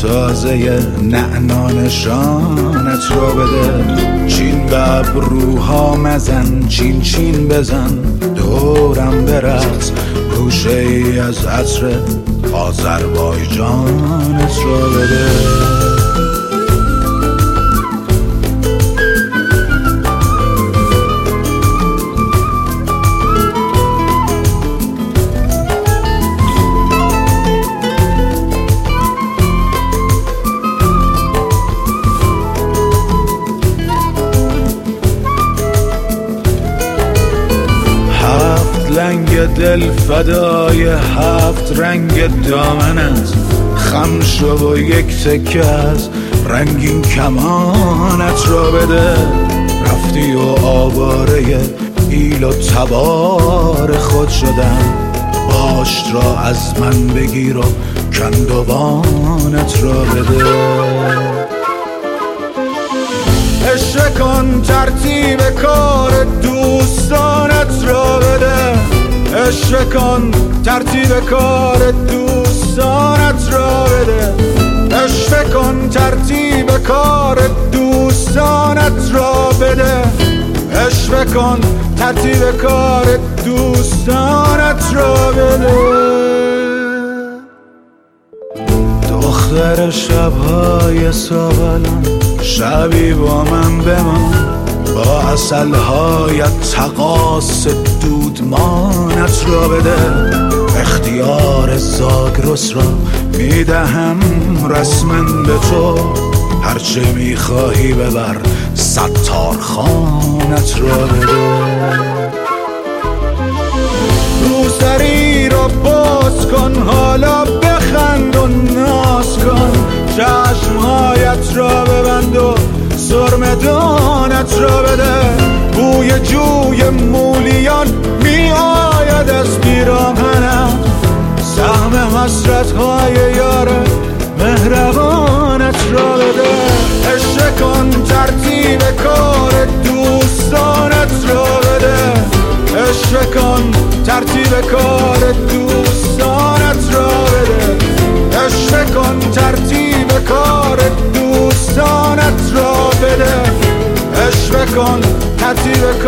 تازه نعنا نشانت را بده. چین به ابروها مزن، چین چین بزن، دورم برقص، گوشه ای از عطر آذربایجانت را بده. لنگ دل فدای هفت رنگ دامنت، خم شو و یک تکه از رنگین کمانت را بده. رفتی و آواره ایل و تبار خود شدم، باشت را از من بگیر و کندوانت را بده. عشق کن ترتیب کار دوستانت را بده. عشق کن ترتیب کار دوستانت را بده. عشق کن ترتیب کار دوستانت را بده. عشق کن ترتیب کار دوستانت را بده. دختر شبهای سابلان، شبی با من بمان، با عسلهایت تقاص دودمانت را بده. اختیار زاگرس را میدهم رسما به تو، هرچه میخواهی ببر ستارخانت را بده. روسری را باز کن، حالا بخند و ناز کن، چشمهایت را ببند و سرمدانت را بده. بوی جوی مولیان می آید از پیراهنم، سهم حسرت‌های یار مهربانت را بده. عشق کن ترتیب کار دوستانت را بده. عشق کن ترتیب کار دوستانت را بده. عشق کن ترتیب کار دوستانت را بده. عشق کن ترتیب